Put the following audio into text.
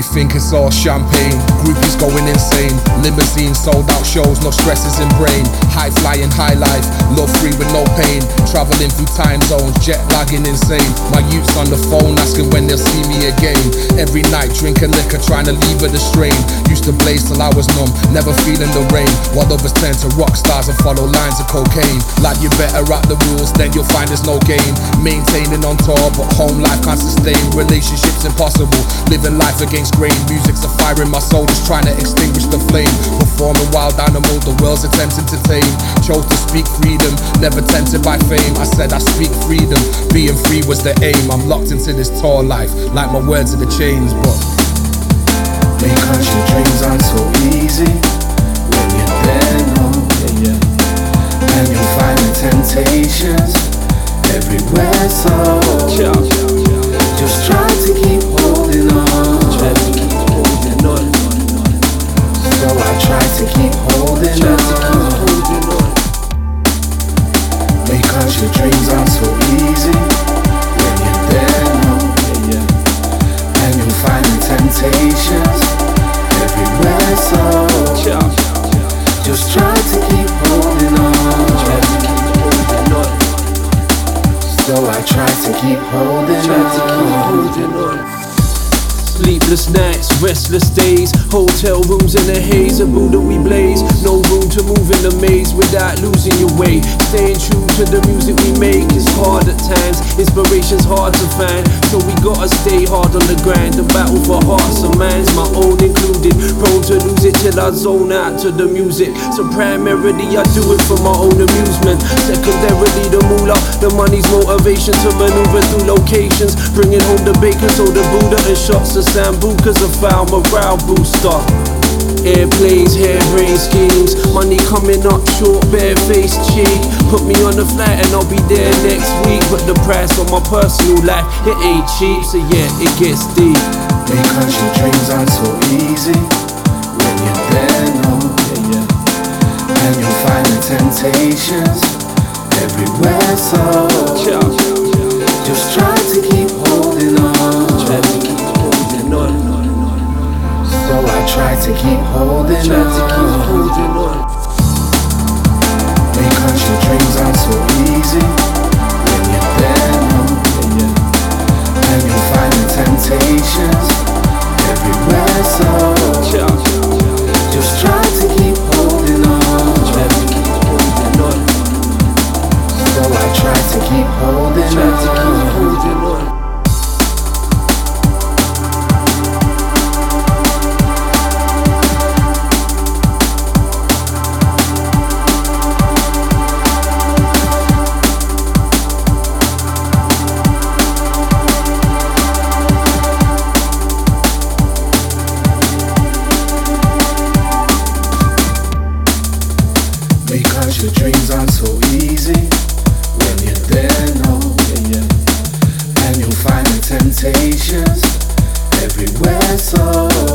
think it's all champagne. Groupies going insane. Limousine sold out shows, no stresses in brain. High flying, high life, love free with no pain. Traveling through time zones, jet lagging insane. My youth's on the phone asking when they'll see me again. Every night drinking liquor, trying to leave it the strain. Used to blaze till I was numb, never feeling the rain. While others turn to rock stars and follow lines of cocaine. Like you better wrap the rules, then you'll find there's no game. Maintaining on tour, but home life can't sustain. Relationships impossible, living life against grain. Music's a fire in my soul, just trying to extinguish the flame. Performing wild animal, the world's attempting to tame. Chose to speak freedom, never tempted by fame. I said I speak freedom, being free was the aim. I'm locked into this tour life, like my words are the chains, but because your dreams aren't so easy when you're there, no. And you'll find the temptations everywhere, so just try to keep holding on. So I try to keep holding on. Because your dreams aren't so easy when you're there, no. And you'll find the temptations everywhere, so just try to keep holding on. So I try to keep holding on. Sleepless nights, restless days, hotel rooms in a haze, a Buddha we blaze. No room to move in the maze without losing your way. Staying true to the music we make is hard at times. Inspiration's hard to find, so we gotta stay hard on the grind. The battle for hearts and minds, my own included. Prone to lose it till I zone out to the music. So primarily I do it for my own amusement. Secondarily the moolah, the money's motivation to maneuver through locations. Bringing home the bacon, so the Buddha and shots of Sambuca's a foul morale booster. Airplanes, harebrained schemes, money coming up short, bare-faced cheek. Put me on a flight and I'll be there next week. But the price on my personal life, it ain't cheap, so yeah, it gets deep. Because your dreams aren't so easy when you're there, no. And you'll find the temptations everywhere, so just try to keep holding on. So I try to keep holding on. Because your dreams aren't so easy when you're there, no. And you'll find the temptations everywhere, so just try to keep holding on. So I try to keep holding on. Because your dreams aren't so easy when you're there, no. And you'll find the temptations everywhere, so